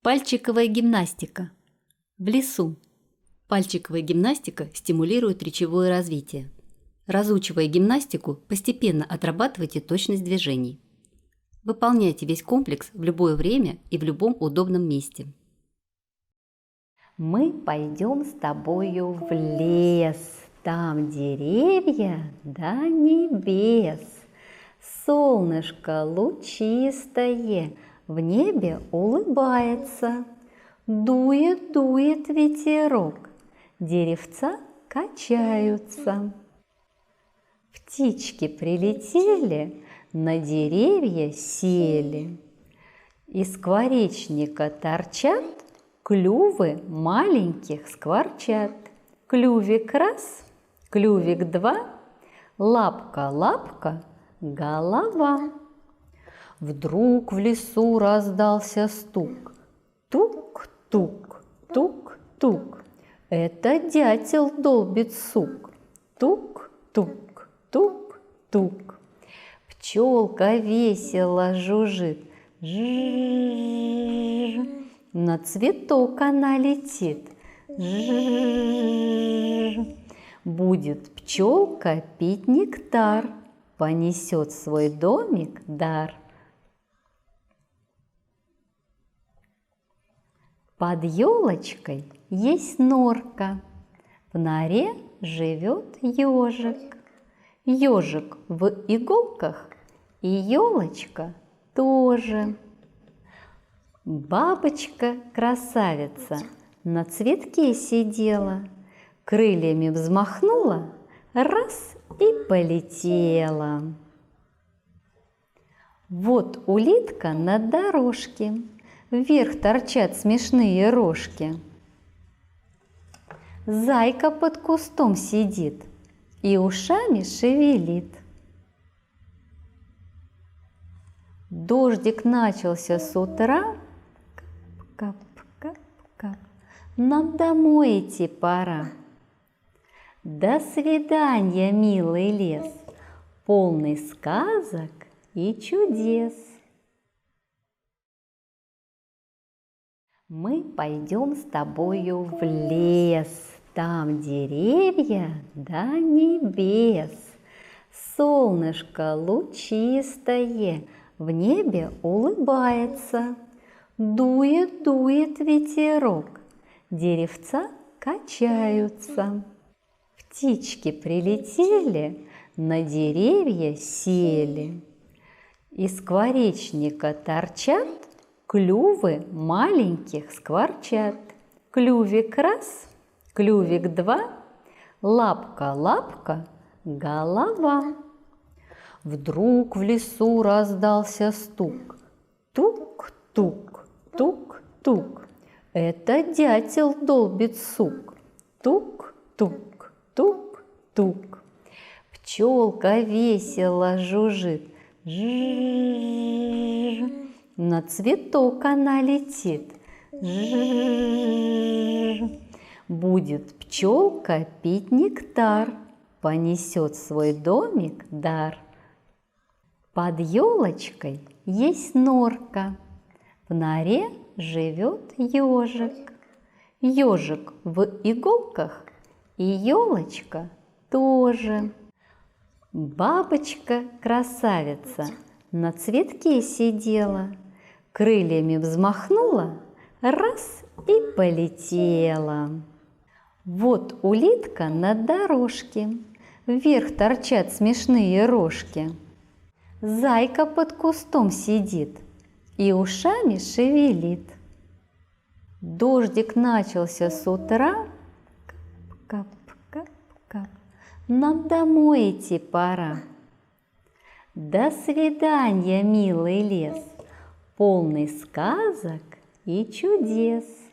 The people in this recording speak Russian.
Пальчиковая гимнастика. В лесу. Пальчиковая гимнастика стимулирует речевое развитие. Разучивая гимнастику, постепенно отрабатывайте точность движений. Выполняйте весь комплекс в любое время и в любом удобном месте. Мы пойдем с тобою в лес, там деревья до небес. Солнышко лучистое в небе улыбается. Дует, дует ветерок, деревца качаются. Птички прилетели, на деревья сели. Из скворечника торчат клювы маленьких скворчат. Клювик раз, клювик два, лапка, лапка, голова. Вдруг в лесу раздался стук. Тук-тук, тук-тук. Это дятел долбит сук. Тук-тук, тук-тук. Пчелка весело жужжит. Жжж. На цветок она летит. Жжж. Будет пчелка пить нектар, понесет в свой домик дар. Под елочкой есть норка, в норе живет ежик. Ежик в иголках, и елочка тоже. Бабочка-красавица на цветке сидела, крыльями взмахнула, раз и полетела. Вот улитка на дорожке, вверх торчат смешные рожки. Зайка под кустом сидит и ушами шевелит. Дождик начался с утра, кап-кап-кап, нам домой идти пора. До свидания, милый лес, полный сказок и чудес. Мы пойдем с тобою в лес, там деревья до небес. Солнышко лучистое в небе улыбается. Дует, дует ветерок, деревца качаются. Птички прилетели, на деревья сели. Из скворечника торчат клювы маленьких скворчат. Клювик раз, клювик два, лапка, лапка, голова. Вдруг в лесу раздался стук. Тук-тук, тук-тук. Это дятел долбит сук. Тук-тук, тук-тук. Пчелка весело жужжит. Жжж. На цветок она летит. Жжж. Будет пчелка пить нектар, понесет в свой домик дар. Под елочкой есть норка, в норе живет ежик. Ежик в иголках, и елочка тоже. Бабочка-красавица на цветке сидела, крыльями взмахнула, раз и полетела. Вот улитка на дорожке, вверх торчат смешные рожки. Зайка под кустом сидит и ушами шевелит. Дождик начался с утра, кап-кап-кап, нам домой идти пора. До свидания, милый лес, полный сказок и чудес.